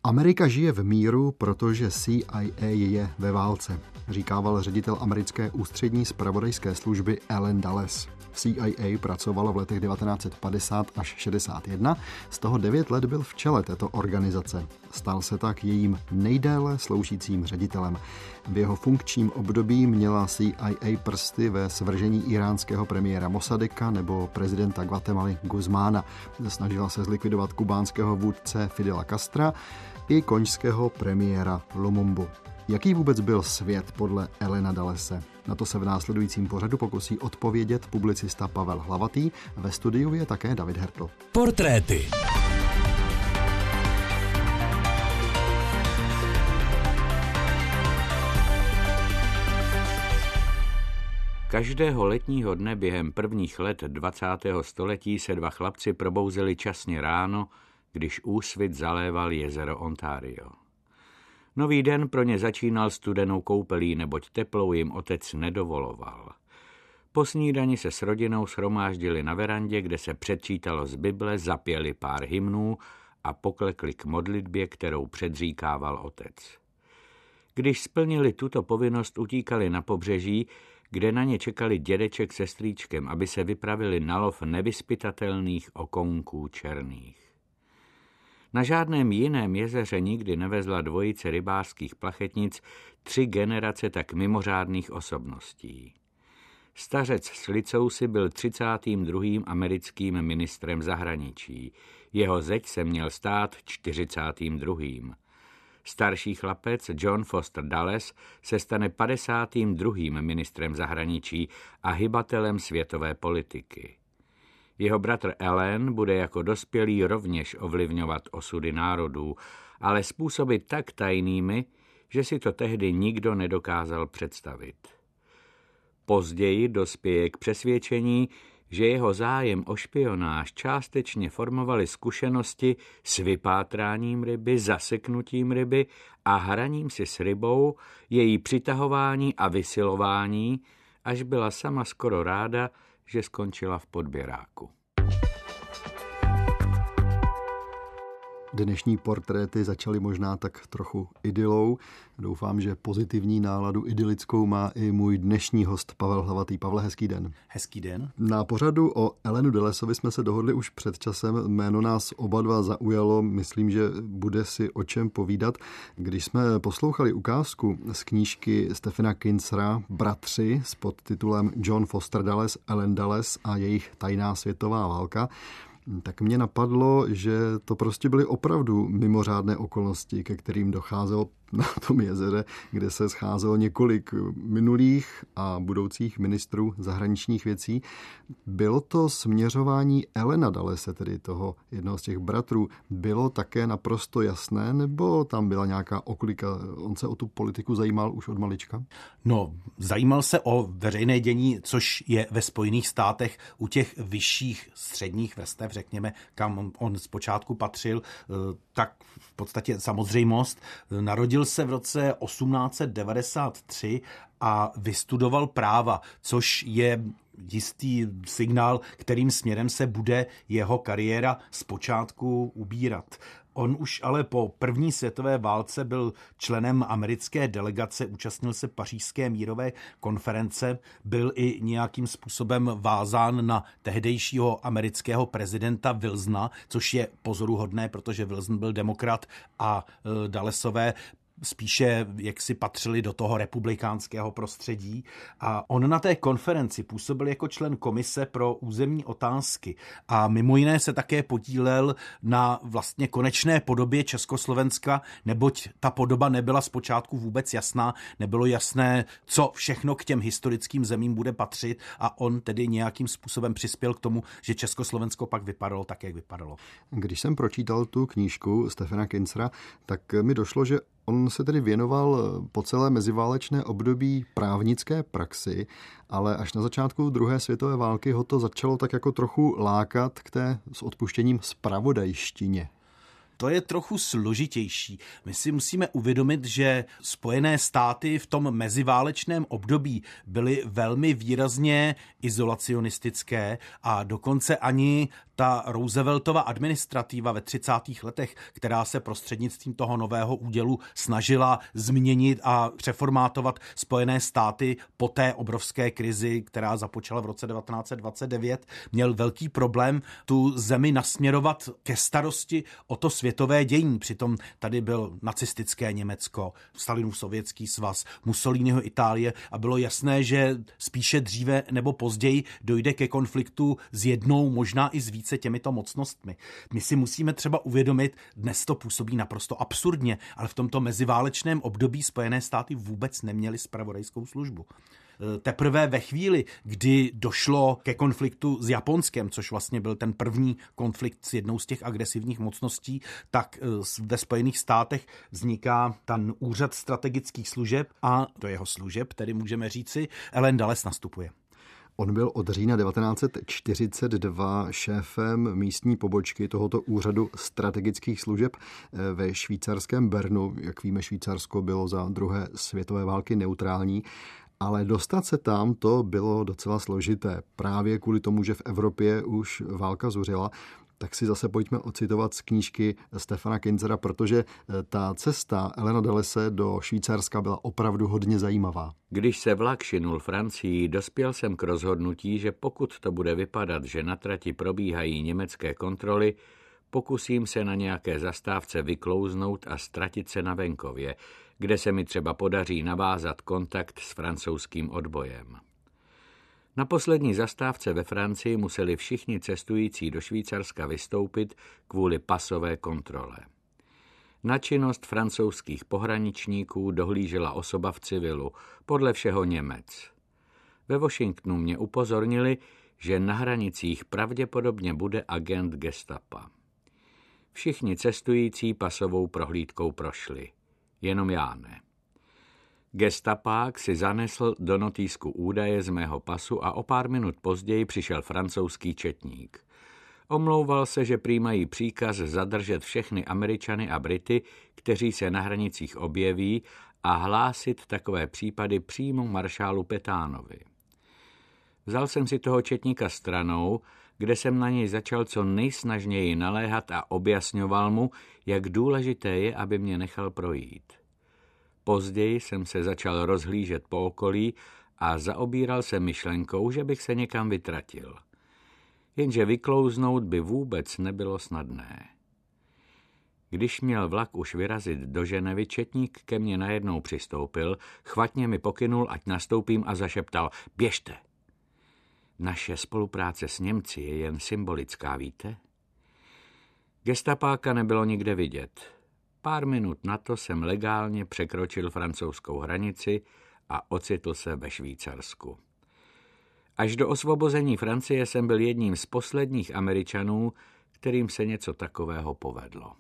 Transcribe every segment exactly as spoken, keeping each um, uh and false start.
Amerika žije v míru, protože C I A je ve válce, říkával ředitel americké ústřední zpravodajské služby Allen Dulles. C I A pracovalo v letech devatenáct set padesát až šedesát jedna, z toho devět let byl v čele této organizace. Stal se tak jejím nejdéle sloužícím ředitelem. V jeho funkčním období měla C I A prsty ve svržení iránského premiéra Mossadeka nebo prezidenta Guatemaly Guzmána. Snažila se zlikvidovat kubánského vůdce Fidela Castra i konžského premiéra Lumumbu. Jaký vůbec byl svět podle Allena Dullese? Na to se v následujícím pořadu pokusí odpovědět publicista Pavel Hlavatý. Ve studiu je také David Hertl. Portréty. Každého letního dne během prvních let dvacátého století se dva chlapci probouzeli časně ráno, když úsvit zaléval jezero Ontario. Nový den pro ně začínal studenou koupelí, neboť teplou jim otec nedovoloval. Po snídani se s rodinou shromáždili na verandě, kde se předčítalo z Bible, zapěli pár hymnů a poklekli k modlitbě, kterou předříkával otec. Když splnili tuto povinnost, utíkali na pobřeží, kde na ně čekali dědeček se strýčkem, aby se vypravili na lov nevyzpytatelných okounků černých. Na žádném jiném jezeře nikdy nevezla dvojice rybářských plachetnic tři generace tak mimořádných osobností. Stařec s Licousy byl třicátým druhým americkým ministrem zahraničí. Jeho zeď se měl stát čtyřicátým druhým Starší chlapec John Foster Dulles se stane padesátým druhým ministrem zahraničí a hybatelem světové politiky. Jeho bratr Allen bude jako dospělý rovněž ovlivňovat osudy národů, ale způsoby tak tajnými, že si to tehdy nikdo nedokázal představit. Později dospěje k přesvědčení, že jeho zájem o špionáž částečně formovaly zkušenosti s vypátráním ryby, zaseknutím ryby a hraním si s rybou, její přitahování a vysilování, až byla sama skoro ráda, že skončila v podběráku. Dnešní portréty začaly možná tak trochu idylou. Doufám, že pozitivní náladu idylickou má i můj dnešní host Pavel Hlavatý. Pavle, hezký den. Hezký den. Na pořadu o Allenu Dullesovi jsme se dohodli už před časem. Jméno nás oba dva zaujalo. Myslím, že bude si o čem povídat. Když jsme poslouchali ukázku z knížky Stephena Kinzera Bratři s podtitulem John Foster Dulles, Allen Dulles a jejich tajná světová válka, tak mě napadlo, že to prostě byly opravdu mimořádné okolnosti, ke kterým docházelo na tom jezeře, kde se scházelo několik minulých a budoucích ministrů zahraničních věcí. Bylo to směřování Allena Dullese, tedy toho jednoho z těch bratrů, bylo také naprosto jasné, nebo tam byla nějaká oklika? On se o tu politiku zajímal už od malička? No, zajímal se o veřejné dění, což je ve Spojených státech u těch vyšších středních vrstev, řekněme, kam on zpočátku patřil, tak v podstatě samozřejmost. Narodil se v roce osmnáct set devadesát tři a vystudoval práva, což je jistý signál, kterým směrem se bude jeho kariéra zpočátku ubírat. On už ale po první světové válce byl členem americké delegace, účastnil se pařížské mírové konference, byl i nějakým způsobem vázán na tehdejšího amerického prezidenta Wilsona, což je pozoruhodné, protože Wilson byl demokrat a Dullesové spíše jak si patřili do toho republikánského prostředí. A on na té konferenci působil jako člen komise pro územní otázky a mimo jiné se také podílel na vlastně konečné podobě Československa, neboť ta podoba nebyla zpočátku vůbec jasná, nebylo jasné, co všechno k těm historickým zemím bude patřit a on tedy nějakým způsobem přispěl k tomu, že Československo pak vypadalo tak, jak vypadalo. Když jsem pročítal tu knížku Stephena Kinzera, tak mi došlo, že on se tedy věnoval po celé meziválečné období právnické praxi, ale až na začátku druhé světové války ho to začalo tak jako trochu lákat k té s odpuštěním zpravodajštině. To je trochu složitější. My si musíme uvědomit, že Spojené státy v tom meziválečném období byly velmi výrazně izolacionistické a dokonce ani ta Rooseveltova administrativa ve třicátých letech, která se prostřednictvím toho nového údělu snažila změnit a přeformátovat Spojené státy po té obrovské krizi, která započala v roce devatenáct set dvacet devět, měl velký problém tu zemi nasměrovat ke starosti o to světové dění. Přitom tady byl nacistické Německo, Stalinův sovětský svaz, Mussoliniho Itálie a bylo jasné, že spíše dříve nebo později dojde ke konfliktu s jednou, možná i s více těmito mocnostmi. My si musíme třeba uvědomit, dnes to působí naprosto absurdně, ale v tomto meziválečném období Spojené státy vůbec neměly zpravodajskou službu. Teprve ve chvíli, kdy došlo ke konfliktu s Japonskem, což vlastně byl ten první konflikt s jednou z těch agresivních mocností, tak ve Spojených státech vzniká ten úřad strategických služeb a do jeho služeb, tedy můžeme říci, Allen Dulles nastupuje. On byl od října devatenáct set čtyřicet dva šéfem místní pobočky tohoto úřadu strategických služeb ve švýcarském Bernu. Jak víme, Švýcarsko bylo za druhé světové války neutrální, ale dostat se tam to bylo docela složité. Právě kvůli tomu, že v Evropě už válka zuřila, tak si zase pojďme ocitovat z knížky Stephena Kinzera, protože ta cesta Allena Dullese do Švýcarska byla opravdu hodně zajímavá. Když se vlak šinul Francii, dospěl jsem k rozhodnutí, že pokud to bude vypadat, že na trati probíhají německé kontroly, pokusím se na nějaké zastávce vyklouznout a ztratit se na venkově, kde se mi třeba podaří navázat kontakt s francouzským odbojem. Na poslední zastávce ve Francii museli všichni cestující do Švýcarska vystoupit kvůli pasové kontrole. Na činnost francouzských pohraničníků dohlížela osoba v civilu, podle všeho Němec. Ve Washingtonu mě upozornili, že na hranicích pravděpodobně bude agent gestapa. Všichni cestující pasovou prohlídkou prošli, jenom já ne. Gestapák si zanesl do notýsku údaje z mého pasu a o pár minut později přišel francouzský četník. Omlouval se, že prý mají příkaz zadržet všechny Američany a Brity, kteří se na hranicích objeví, a hlásit takové případy přímo maršálu Petánovi. Vzal jsem si toho četníka stranou, kde jsem na něj začal co nejsnažněji naléhat a objasňoval mu, jak důležité je, aby mě nechal projít. Později jsem se začal rozhlížet po okolí a zaobíral se myšlenkou, že bych se někam vytratil. Jenže vyklouznout by vůbec nebylo snadné. Když měl vlak už vyrazit do Ženevy, četník ke mně najednou přistoupil, chvatně mi pokynul, ať nastoupím, a zašeptal: běžte. Naše spolupráce s Němci je jen symbolická, víte? Gestapáka nebylo nikde vidět. Pár minut na to jsem legálně překročil francouzskou hranici a ocitl se ve Švýcarsku. Až do osvobození Francie jsem byl jedním z posledních Američanů, kterým se něco takového povedlo.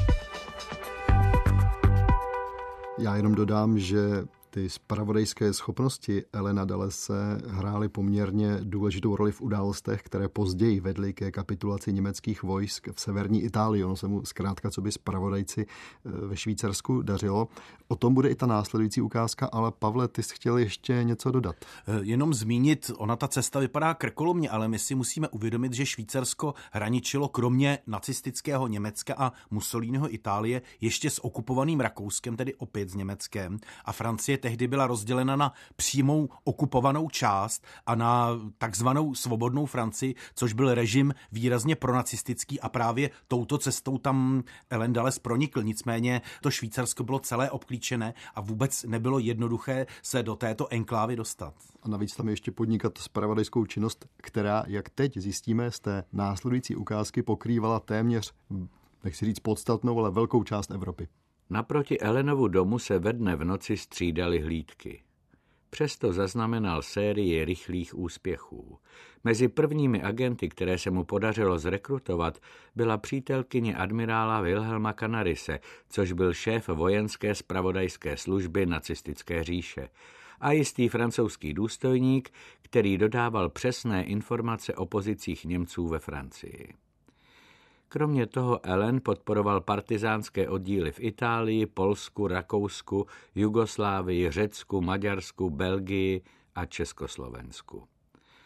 Já jenom dodám, že ty zpravodajské schopnosti Allena Dullese hrály poměrně důležitou roli v událostech, které později vedly ke kapitulaci německých vojsk v severní Itálii. Ono se mu zkrátka co by zpravodajci ve Švýcarsku dařilo. O tom bude i ta následující ukázka, ale Pavle, ty jsi chtěl ještě něco dodat. Jenom zmínit, ona ta cesta vypadá krkolomně, ale my si musíme uvědomit, že Švýcarsko hraničilo kromě nacistického Německa a Mussoliniho Itálie ještě s okupovaným Rakouskem, tedy opět s Německem, a Francie tehdy byla rozdělena na přímou okupovanou část a na takzvanou svobodnou Francii, což byl režim výrazně pronacistický, a právě touto cestou tam Allen Dulles pronikl. Nicméně to Švýcarsko bylo celé obklíčené a vůbec nebylo jednoduché se do této enklávy dostat. A navíc tam ještě podnikat zpravodajskou činnost, která, jak teď zjistíme z té následující ukázky, pokrývala téměř, nechci říct podstatnou, ale velkou část Evropy. Naproti Allenovu domu se ve dne v noci střídaly hlídky. Přesto zaznamenal sérii rychlých úspěchů. Mezi prvními agenty, které se mu podařilo zrekrutovat, byla přítelkyně admirála Wilhelma Canarise, což byl šéf vojenské zpravodajské služby nacistické říše, a jistý francouzský důstojník, který dodával přesné informace o pozicích Němců ve Francii. Kromě toho Allen podporoval partizánské oddíly v Itálii, Polsku, Rakousku, Jugoslávii, Řecku, Maďarsku, Belgii a Československu.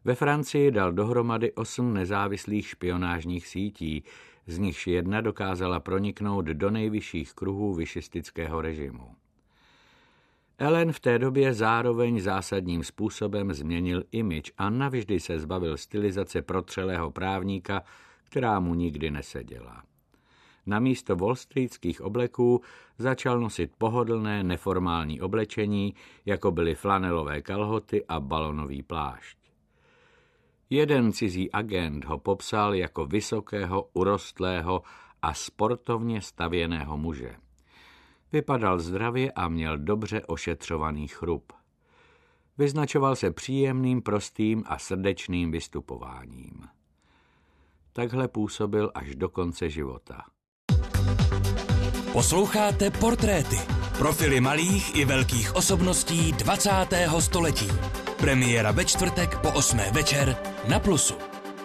Ve Francii dal dohromady osm nezávislých špionážních sítí, z nichž jedna dokázala proniknout do nejvyšších kruhů višistického režimu. Allen v té době zároveň zásadním způsobem změnil image a navždy se zbavil stylizace protřelého právníka, která mu nikdy neseděla. Namísto wallstreetských obleků začal nosit pohodlné neformální oblečení, jako byly flanelové kalhoty a balonový plášť. Jeden cizí agent ho popsal jako vysokého, urostlého a sportovně stavěného muže. Vypadal zdravě a měl dobře ošetřovaný chrup. Vyznačoval se příjemným, prostým a srdečným vystupováním. Takhle působil až do konce života. Posloucháte Portréty. Profily malých i velkých osobností dvacátého století. Premiéra ve čtvrtek po osmé večer na Plusu.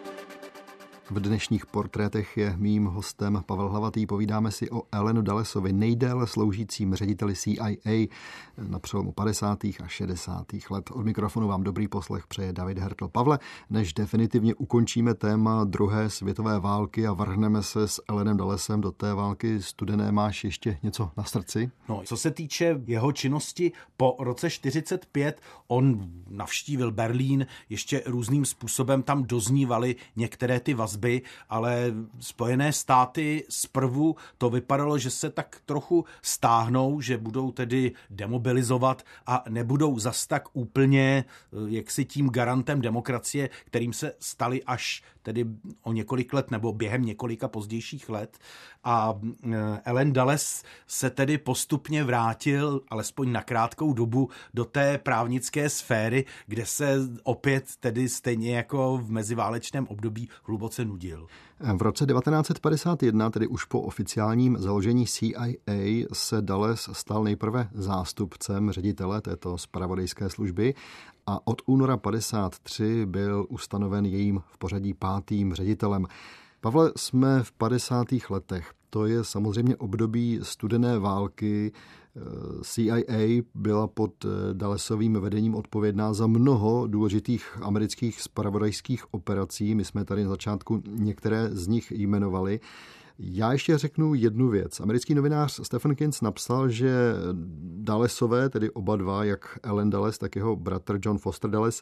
V dnešních portrétech je mým hostem Pavel Hlavatý. Povídáme si o Allenu Dullesovi, nejdéle sloužícím řediteli C I A na přelomu padesátých a šedesátých let. Od mikrofonu vám dobrý poslech přeje David Hertl. Pavle, než definitivně ukončíme téma druhé světové války a vrhneme se s Allenem Dullesem do té války studené, máš ještě něco na srdci? No, co se týče jeho činnosti po roce čtyřicet pět, on navštívil Berlín, ještě různým způsobem tam doznívaly některé ty vazby, ale Spojené státy zprvu to vypadalo, že se tak trochu stáhnou, že budou tedy demobilizovat a nebudou zas tak úplně jaksi tím garantem demokracie, kterým se stali až tedy o několik let nebo během několika pozdějších let. A Allen Dulles se tedy postupně vrátil, alespoň na krátkou dobu, do té právnické sféry, kde se opět tedy stejně jako v meziválečném období hluboce nudil. V roce devatenáct set padesát jedna, tedy už po oficiálním založení C I A, se Dulles stal nejprve zástupcem ředitele této zpravodajské služby a od února padesát tři byl ustanoven jejím v pořadí pátým ředitelem. Pavle, jsme v padesátých letech. To je samozřejmě období studené války. C I A byla pod Dullesovým vedením odpovědná za mnoho důležitých amerických zpravodajských operací. My jsme tady na začátku některé z nich jmenovali. Já ještě řeknu jednu věc. Americký novinář Stephen Kintz napsal, že Dullesové, tedy oba dva, jak Allen Dulles, tak jeho bratr John Foster Dulles,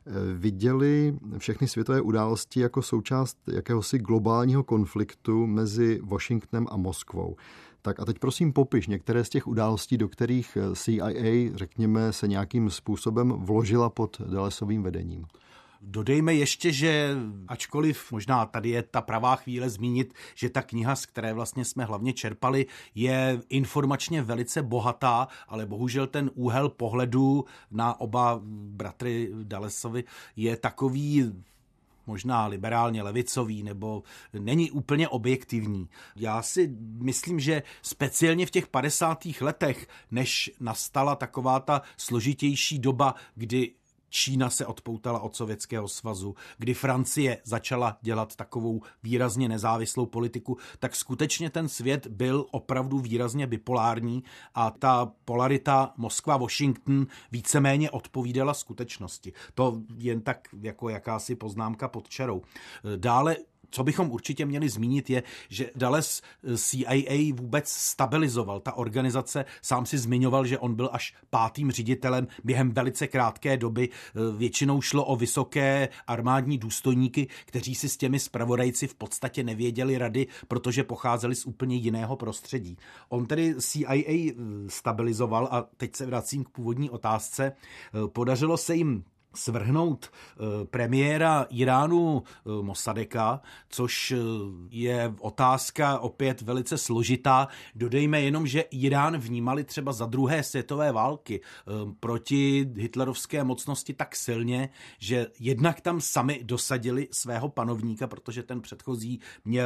viděli všechny světové události jako součást jakéhosi globálního konfliktu mezi Washingtonem a Moskvou. Tak a teď prosím popiš některé z těch událostí, do kterých C I A, řekněme, se nějakým způsobem vložila pod Dullesovým vedením. Dodejme ještě, že ačkoliv možná tady je ta pravá chvíle zmínit, že ta kniha, z které vlastně jsme hlavně čerpali, je informačně velice bohatá, ale bohužel ten úhel pohledu na oba bratry Dullesovi je takový možná liberálně levicový, nebo není úplně objektivní. Já si myslím, že speciálně v těch padesátých letech, než nastala taková ta složitější doba, kdy Čína se odpoutala od Sovětského svazu, kdy Francie začala dělat takovou výrazně nezávislou politiku, tak skutečně ten svět byl opravdu výrazně bipolární a ta polarita Moskva-Washington víceméně odpovídala skutečnosti. To jen tak jako jakási poznámka pod čarou. Dále co bychom určitě měli zmínit je, že Dulles C I A vůbec stabilizoval. Ta organizace, sám si zmiňoval, že on byl až pátým ředitelem během velice krátké doby. Většinou šlo o vysoké armádní důstojníky, kteří si s těmi zpravodajci v podstatě nevěděli rady, protože pocházeli z úplně jiného prostředí. On tedy C I A stabilizoval a teď se vracím k původní otázce. Podařilo se jim svrhnout premiéra Iránu Mossadeka, což je otázka opět velice složitá. Dodejme jenom, že Irán vnímali třeba za druhé světové války proti hitlerovské mocnosti tak silně, že jednak tam sami dosadili svého panovníka, protože ten předchozí měl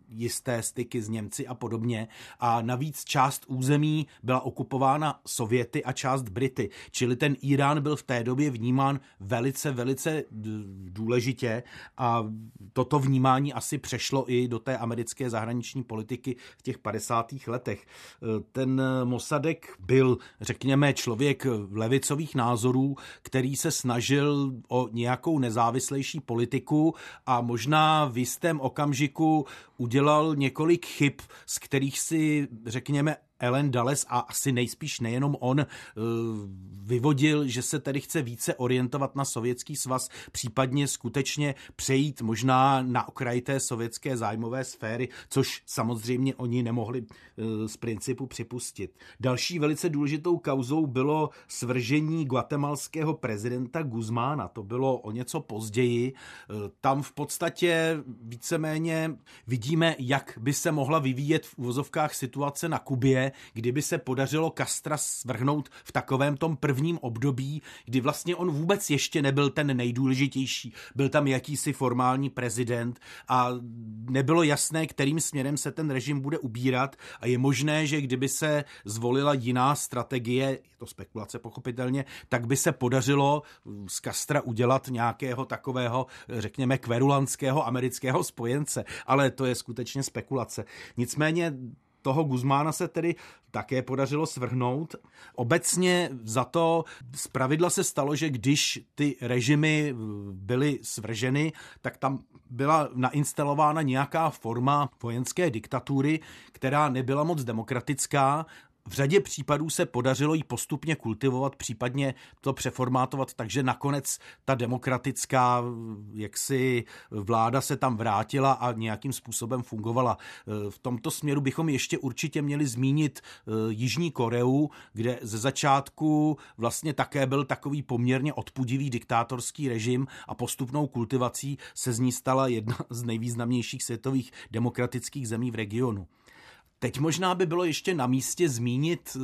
jisté styky s Němci a podobně. A navíc část území byla okupována Sověty a část Brity. Čili ten Irán byl v té době vnímán velice, velice důležitě a toto vnímání asi přešlo i do té americké zahraniční politiky v těch padesátých letech. Ten Mossadegh byl, řekněme, člověk levicových názorů, který se snažil o nějakou nezávislejší politiku a možná v jistém okamžiku udělal několik chyb, z kterých si, řekněme, Allen Dulles a asi nejspíš nejenom on vyvodil, že se tedy chce více orientovat na Sovětský svaz, případně skutečně přejít možná na okraj té sovětské zájmové sféry, což samozřejmě oni nemohli z principu připustit. Další velice důležitou kauzou bylo svržení guatemalského prezidenta Guzmána. To bylo o něco později. Tam v podstatě víceméně vidíme, jak by se mohla vyvíjet v uvozovkách situace na Kubě, kdyby se podařilo Castra svrhnout v takovém tom prvním období, kdy vlastně on vůbec ještě nebyl ten nejdůležitější. Byl tam jakýsi formální prezident a nebylo jasné, kterým směrem se ten režim bude ubírat a je možné, že kdyby se zvolila jiná strategie, je to spekulace pochopitelně, tak by se podařilo z Castra udělat nějakého takového, řekněme, kverulantského amerického spojence, ale to je skutečně spekulace. Nicméně toho Guzmána se tedy také podařilo svrhnout. Obecně za to zpravidla se stalo, že když ty režimy byly svrženy, tak tam byla nainstalována nějaká forma vojenské diktatury, která nebyla moc demokratická. V řadě případů se podařilo ji postupně kultivovat, případně to přeformátovat, takže nakonec ta demokratická jaksi vláda se tam vrátila a nějakým způsobem fungovala. V tomto směru bychom ještě určitě měli zmínit Jižní Koreu, kde ze začátku vlastně také byl takový poměrně odpudivý diktátorský režim a postupnou kultivací se z ní stala jedna z nejvýznamnějších světových demokratických zemí v regionu. Teď možná by bylo ještě na místě zmínit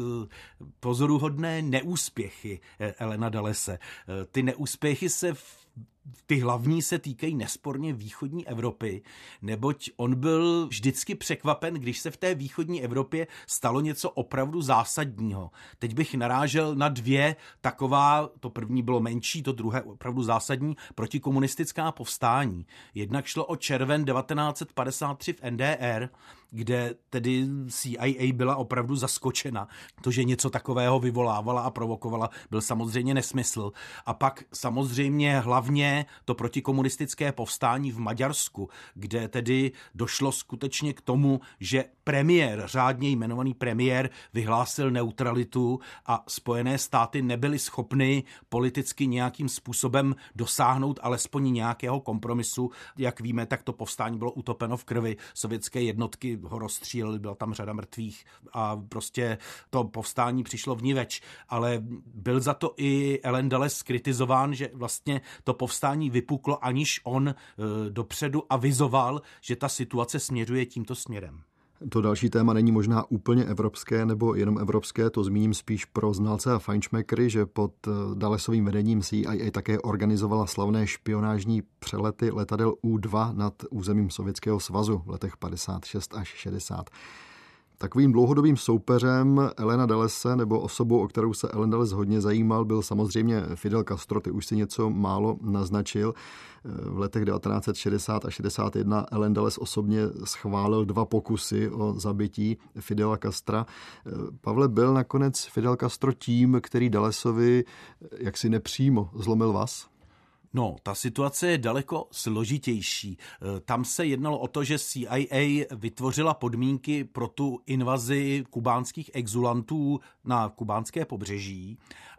pozoruhodné neúspěchy Allena Dullese. Ty neúspěchy se v Ty hlavní se týkají nesporně východní Evropy, neboť on byl vždycky překvapen, když se v té východní Evropě stalo něco opravdu zásadního. Teď bych narážel na dvě taková, to první bylo menší, to druhé opravdu zásadní, protikomunistická povstání. Jednak šlo o červen devatenáct set padesát tři v N D R, kde tedy C I A byla opravdu zaskočena. To, že něco takového vyvolávala a provokovala, byl samozřejmě nesmysl. A pak samozřejmě hlavně to protikomunistické povstání v Maďarsku, kde tedy došlo skutečně k tomu, že premiér, řádně jmenovaný premiér, vyhlásil neutralitu a Spojené státy nebyly schopny politicky nějakým způsobem dosáhnout alespoň nějakého kompromisu. Jak víme, tak to povstání bylo utopeno v krvi. Sovětské jednotky ho rozstřílely, byla tam řada mrtvých a prostě to povstání přišlo vniveč. Ale byl za to i Allen Dulles kritizován, že vlastně to povstání vypuklo, aniž on e, dopředu avizoval, že ta situace směřuje tímto směrem. To další téma není možná úplně evropské nebo jenom evropské, to zmíním spíš pro znalce a fajnšmekry, že pod Dullesovým vedením C I A také organizovala slavné špionážní přelety letadel U dva nad územím Sovětského svazu v letech padesát šest až šedesát. Takovým dlouhodobým soupeřem Allena Dullese nebo osobou, o kterou se Allen Dulles hodně zajímal, byl samozřejmě Fidel Castro, ty už si něco málo naznačil. V letech devatenáct set šedesát a šedesát jedna Allen Dulles osobně schválil dva pokusy o zabití Fidela Castra. Pavle, byl nakonec Fidel Castro tím, který Dullesovi jaksi nepřímo zlomil vaz? No, ta situace je daleko složitější. Tam se jednalo o to, že C I A vytvořila podmínky pro tu invazi kubánských exulantů na kubánské pobřeží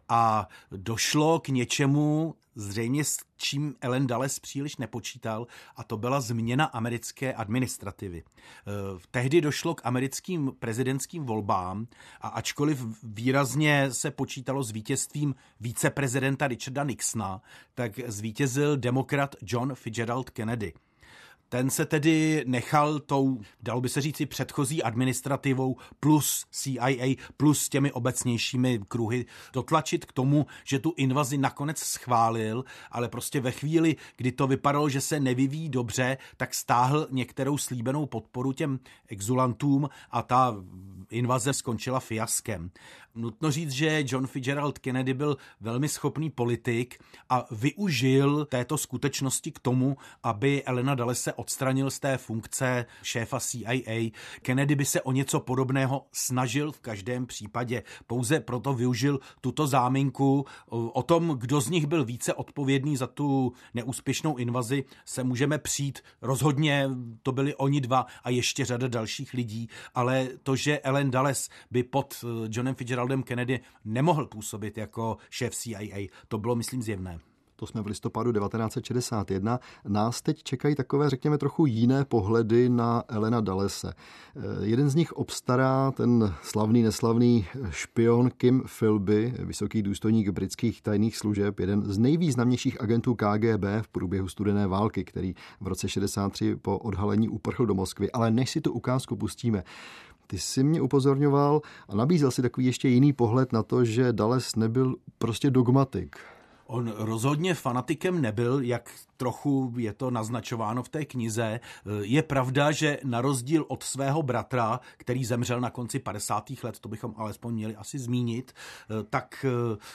a došlo k něčemu, zřejmě s čím Allen Dulles příliš nepočítal, a to byla změna americké administrativy. Tehdy došlo k americkým prezidentským volbám a ačkoliv výrazně se počítalo s vítězstvím viceprezidenta Richarda Nixona, tak zvítězil demokrat John Fitzgerald Kennedy. ten se tedy nechal tou, dalo by se říci, předchozí administrativou plus C I A plus těmi obecnějšími kruhy dotlačit k tomu, že tu invazi nakonec schválil, ale prostě ve chvíli, kdy to vypadalo, že se nevyvíjí dobře, tak stáhl některou slíbenou podporu těm exulantům a ta invaze skončila fiaskem. Nutno říct, že John Fitzgerald Kennedy byl velmi schopný politik a využil této skutečnosti k tomu, aby Allena Dullese odstranil z té funkce šéfa C I A. Kennedy by se o něco podobného snažil v každém případě. Pouze proto využil tuto záminku. O tom, kdo z nich byl více odpovědný za tu neúspěšnou invazi, se můžeme přijít. Rozhodně to byli oni dva a ještě řada dalších lidí, ale to, že Allen Dulles by pod Johnem Fitzgeraldem Kennedy nemohl působit jako šéf C I A, to bylo, myslím, zjevné. To jsme v listopadu devatenáct set šedesát jedna. Nás teď čekají takové, řekněme, trochu jiné pohledy na Allena Dullese. Jeden z nich obstará ten slavný, neslavný špion Kim Philby, vysoký důstojník britských tajných služeb, jeden z nejvýznamnějších agentů K G B v průběhu studené války, který v roce šedesát tři po odhalení uprchl do Moskvy. Ale než si tu ukázku pustíme, ty jsi mě upozorňoval a nabízel si takový ještě jiný pohled na to, že Dulles nebyl prostě dogmatik. On rozhodně fanatikem nebyl, jak trochu je to naznačováno v té knize. Je pravda, že na rozdíl od svého bratra, který zemřel na konci padesátých let, to bychom alespoň měli asi zmínit, tak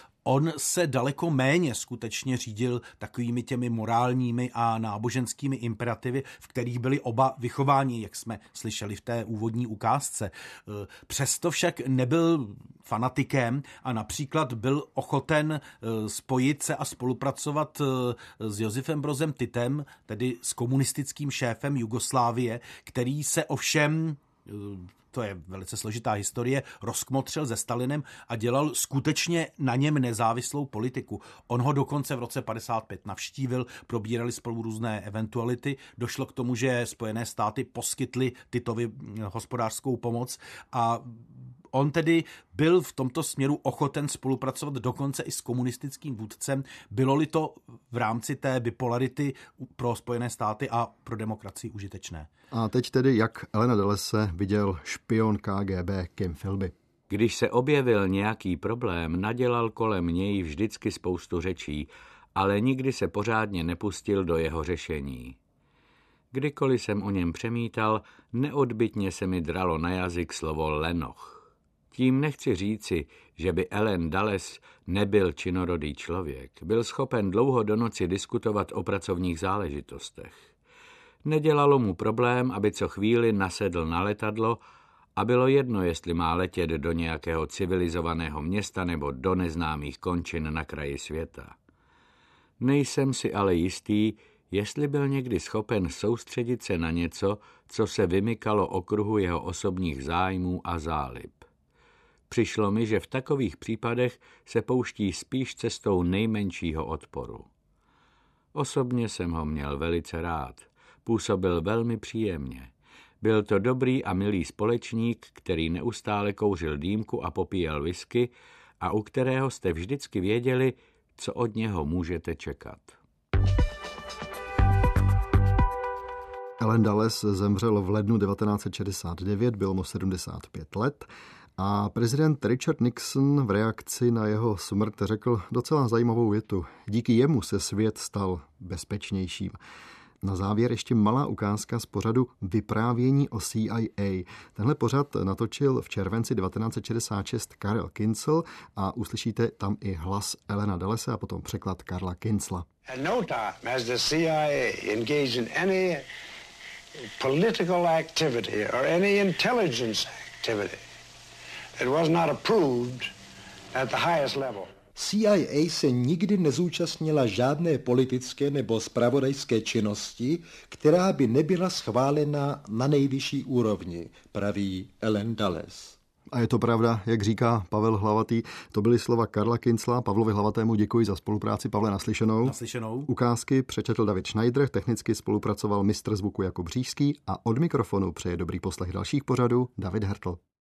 on se daleko méně skutečně řídil takovými těmi morálními a náboženskými imperativy, v kterých byli oba vychováni, jak jsme slyšeli v té úvodní ukázce. Přesto však nebyl fanatikem a například byl ochoten spojit se a spolupracovat s Josifem Brozem Titem, tedy s komunistickým šéfem Jugoslávie, který se ovšem, to je velice složitá historie, rozkmotřil se Stalinem a dělal skutečně na něm nezávislou politiku. On ho dokonce v roce padesát pět navštívil, probírali spolu různé eventuality, došlo k tomu, že Spojené státy poskytly Titovi hospodářskou pomoc a on tedy byl v tomto směru ochoten spolupracovat dokonce i s komunistickým vůdcem. Bylo-li to v rámci té bipolarity pro Spojené státy a pro demokracii užitečné. A teď tedy, jak Allena Dullese viděl špion K G B Kim Philby. Když se objevil nějaký problém, nadělal kolem něj vždycky spoustu řečí, ale nikdy se pořádně nepustil do jeho řešení. Kdykoliv jsem o něm přemítal, neodbytně se mi dralo na jazyk slovo lenoch. Tím nechci říci, že by Allen Dulles nebyl činorodý člověk. Byl schopen dlouho do noci diskutovat o pracovních záležitostech. Nedělalo mu problém, aby co chvíli nasedl na letadlo a bylo jedno, jestli má letět do nějakého civilizovaného města nebo do neznámých končin na kraji světa. Nejsem si ale jistý, jestli byl někdy schopen soustředit se na něco, co se vymykalo okruhu jeho osobních zájmů a zálib. Přišlo mi, že v takových případech se pouští spíš cestou nejmenšího odporu. Osobně jsem ho měl velice rád. Působil velmi příjemně. Byl to dobrý a milý společník, který neustále kouřil dýmku a popíjel whisky a u kterého jste vždycky věděli, co od něho můžete čekat. Allen Dulles zemřel v lednu devatenáct set šedesát devět, bylo mu sedmdesát pět let. A prezident Richard Nixon v reakci na jeho smrt řekl docela zajímavou větu. Díky jemu se svět stal bezpečnějším. Na závěr ještě malá ukázka z pořadu Vyprávění o C I A. Tenhle pořad natočil v červenci devatenáct set šedesát šest Karel Kinzel a uslyšíte tam i hlas Allena Dullese a potom překlad Karla Kinzla. At no time has the C I A engaged in any political activity or any intelligence activity that was not approved at the highest level. C I A se nikdy nezúčastnila žádné politické nebo zpravodajské činnosti, která by nebyla schválena na nejvyšší úrovni, praví Allen Dulles. A je to pravda, jak říká Pavel Hlavatý. To byly slova Karla Kinzla. Pavlovi Hlavatému děkuji za spolupráci. Pavle, naslyšenou. Naslyšenou. Ukázky přečetl David Schneider, technicky spolupracoval mistr zvuku Jakub Říšský a od mikrofonu přeje dobrý poslech dalších pořadů David Hertl.